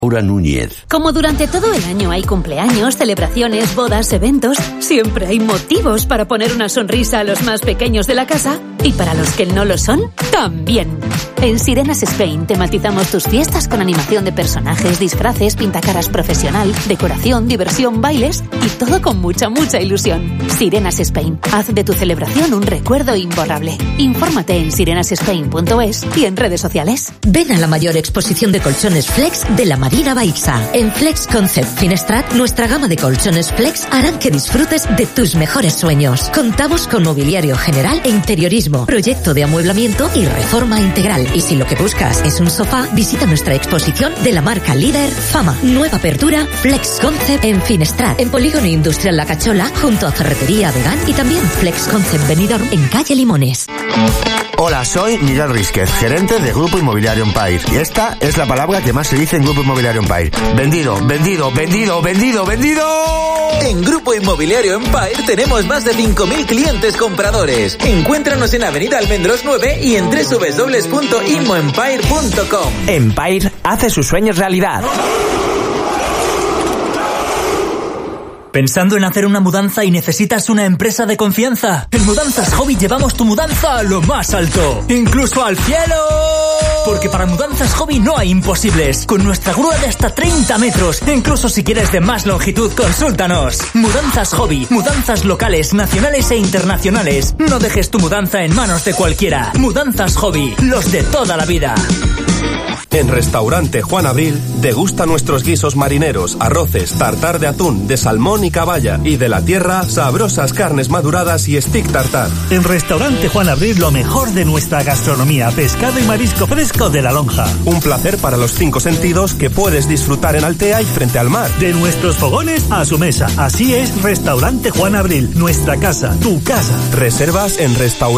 Laura Núñez. Como durante todo el año hay cumpleaños, celebraciones, bodas, eventos, siempre hay motivos para poner una sonrisa a los más pequeños de la casa y para los que no lo son, también. En Sirenas Spain te matizamos tus fiestas con animación de personajes, disfraces, pintacaras profesional, decoración, diversión, bailes y todo con mucha ilusión. Sirenas Spain. Haz de tu celebración un recuerdo imborrable. Infórmate en sirenasespain.es y en redes sociales. Ven a la mayor exposición de colchones Flex de la Marina Baixa. En Flex Concept Finestrat, nuestra gama de colchones Flex harán que disfrutes de tus mejores sueños. Contamos con mobiliario general e interiorismo, proyecto de amueblamiento y reforma integral. Y si lo que buscas es un sofá, visita nuestra exposición de la marca líder Fama. Nueva apertura Flex Concept en Finestrat, en Polígono Industrial La Cachola, junto a Ferretería Vegan, y también Flex Concept Benidorm en calle Limones. Hola, soy Miguel Rísquez, gerente de Grupo Inmobiliario Empire. Y esta es la palabra que más se dice en Grupo Inmobiliario Empire. Vendido, vendido, vendido, vendido, vendido. En Grupo Inmobiliario Empire tenemos más de 5.000 clientes compradores. Encuéntranos en Avenida Almendros 9 y en www.inmoempire.com. Empire hace sus sueños realidad. ¿Pensando en hacer una mudanza y necesitas una empresa de confianza? En Mudanzas Hobby llevamos tu mudanza a lo más alto, incluso al cielo. Porque para Mudanzas Hobby no hay imposibles. Con nuestra grúa de hasta 30 metros, incluso si quieres de más longitud, consúltanos. Mudanzas Hobby, mudanzas locales, nacionales e internacionales. No dejes tu mudanza en manos de cualquiera. Mudanzas Hobby, los de toda la vida. En Restaurante Juan Abril, degusta nuestros guisos marineros, arroces, tartar de atún, de salmón y caballa. Y de la tierra, sabrosas carnes maduradas y stick tartar. En Restaurante Juan Abril, lo mejor de nuestra gastronomía, pescado y marisco fresco de La Lonja. Un placer para los 5 sentidos que puedes disfrutar en Altea y frente al mar. De nuestros fogones a su mesa. Así es Restaurante Juan Abril, nuestra casa, tu casa. Reservas en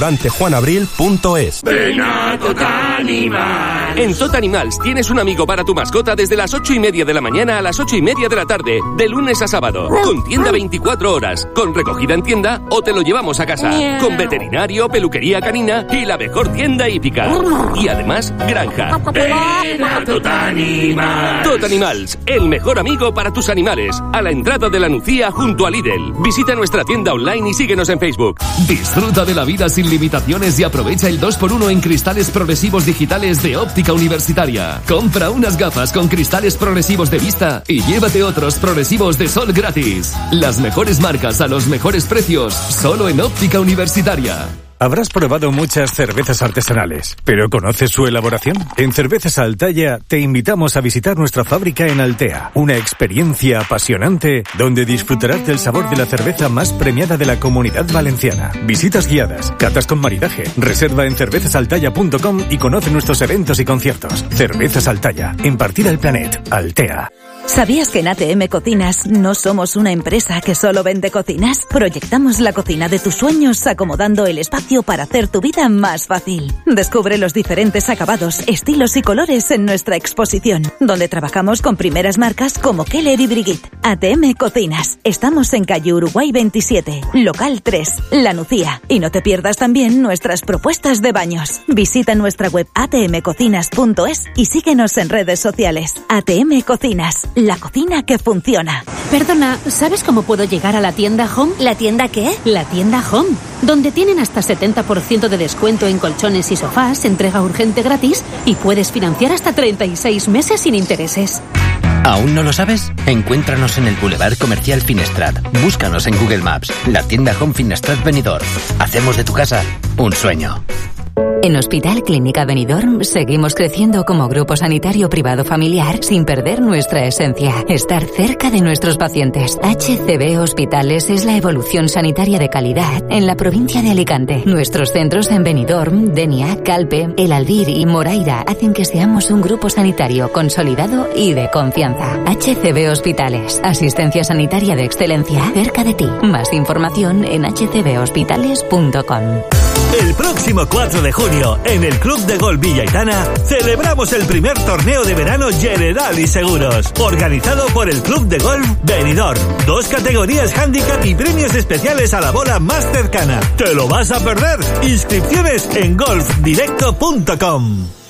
restaurantejuanabril.es. Ven a Totanimal. En Totanimal tienes un amigo para tu mascota desde las 8:30 de la mañana a las 8:30 de la tarde, de lunes a sábado, con tienda 24 horas, con recogida en tienda o te lo llevamos a casa, con veterinario, peluquería canina y la mejor tienda hípica. Y además, granja. Ven a Totanimals. Totanimals, el mejor amigo para tus animales, a la entrada de la Nucía junto a Lidl. Visita nuestra tienda online y síguenos en Facebook. Disfruta de la vida sin limitaciones y aprovecha el 2x1 en cristales progresivos digitales de Óptica Universitaria. Compra unas gafas con cristales progresivos de vista y llévate otros progresivos de sol gratis. Las mejores marcas a los mejores precios, solo en Óptica Universitaria. Habrás probado muchas cervezas artesanales, ¿pero conoces su elaboración? En Cervezas Altaya te invitamos a visitar nuestra fábrica en Altea. Una experiencia apasionante donde disfrutarás del sabor de la cerveza más premiada de la Comunidad Valenciana. Visitas guiadas, catas con maridaje. Reserva en cervezasaltaya.com y conoce nuestros eventos y conciertos. Cervezas Altaya, en Partida el Planet, Altea. ¿Sabías que en ATM Cocinas no somos una empresa que solo vende cocinas? Proyectamos la cocina de tus sueños acomodando el espacio para hacer tu vida más fácil. Descubre los diferentes acabados, estilos y colores en nuestra exposición, donde trabajamos con primeras marcas como Keller y Brigitte. ATM Cocinas. Estamos en calle Uruguay 27, local 3, La Nucía. Y no te pierdas también nuestras propuestas de baños. Visita nuestra web atmcocinas.es y síguenos en redes sociales. ATM Cocinas. La cocina que funciona. Perdona, ¿sabes cómo puedo llegar a la tienda Home? ¿La tienda qué? La tienda Home, donde tienen hasta 70% de descuento en colchones y sofás, entrega urgente gratis y puedes financiar hasta 36 meses sin intereses. ¿Aún no lo sabes? Encuéntranos en el Boulevard Comercial Finestrat. Búscanos en Google Maps. La tienda Home Finestrat Benidorm. Hacemos de tu casa un sueño. En Hospital Clínica Benidorm seguimos creciendo como grupo sanitario privado familiar sin perder nuestra esencia, estar cerca de nuestros pacientes. HCB Hospitales es la evolución sanitaria de calidad en la provincia de Alicante. Nuestros centros en Benidorm, Denia, Calpe, El Albir y Moraira hacen que seamos un grupo sanitario consolidado y de confianza. HCB Hospitales, asistencia sanitaria de excelencia cerca de ti. Más información en hcbhospitales.com. El próximo 4 de junio, en el Club de Golf Villaitana, celebramos el primer torneo de verano General y Seguros, organizado por el Club de Golf Benidorm. 2 categorías handicap y premios especiales a la bola más cercana. ¿Te lo vas a perder? Inscripciones en golfdirecto.com.